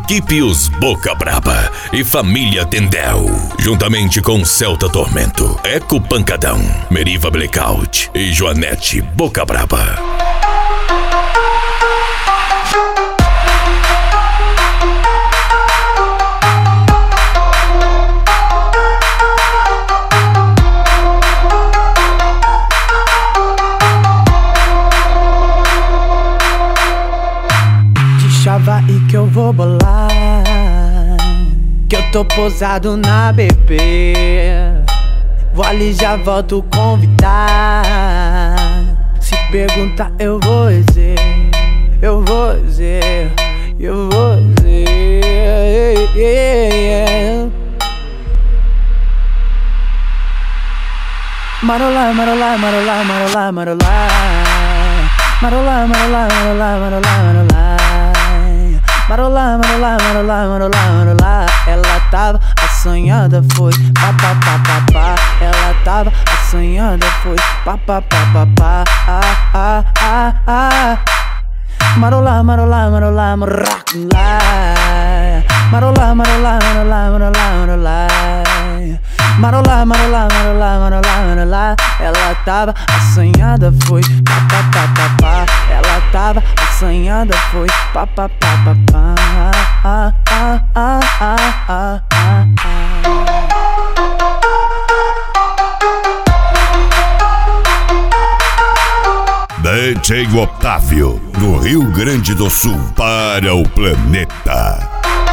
Equipe Os Boca Braba e Família Tendel, juntamente com Celta Tormento, Eco Pancadão, Meriva Blackout e Joanete Boca Braba. Chava aí que eu vou bolar, que eu tô posado na BP. Vou ali, já volto convidar. Se perguntar eu vou dizer, eu vou dizer, eu vou dizer, Marolá, marolá, marolá, marolá, marolá, marolá, marolá, marolá, marolá, marolá, marolá, marolá, marolá, marolá, marolá. Ela tava assanhada, foi pá, pá, pá, pá, pá. Ela tava assanhada, foi pá, pá, pá, pá, pá. Marolá, marolá, marolá, marolá, marolá, marolá, marolá, marolá, marolá, marolá, marolá, marolá, marolá, marolá. Ela tava assanhada, foi pá, pá, pá, pá, pá. Ela tava assanhada, foi pá, pá, pá, pá, pá. DJ Otávio, no Rio Grande do Sul, para o planeta.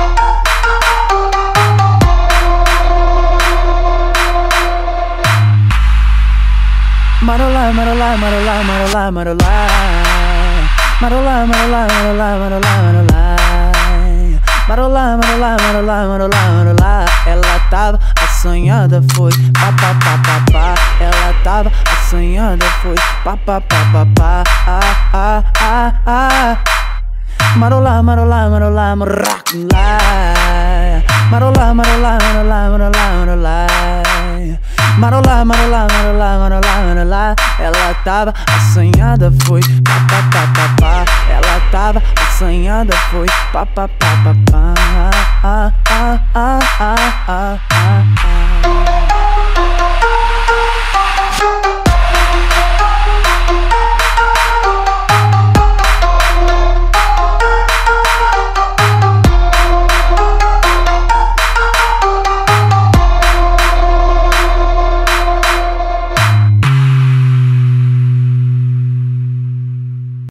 Marolá, marolá, marolá, marolá, marolá, marolá, marolá, marolá, marolá, marolá, marolá, marolá, marolá, marolá, marolá. Ela tava assanhada, foi pá, pá, pá, pá, pá. Ela tava assanhada, foi pá, pá, pá, pá, pá. Marolá, marolá, marolá, marolá, marolá, marolá, marolá, marolá, marolá, marolá, marolá, marolá, marolá, marolá. Ela tava assanhada, foi pá, pá, pá, pá, pá. Ela tava assanhada, foi pá, pá, pá, pá, pá.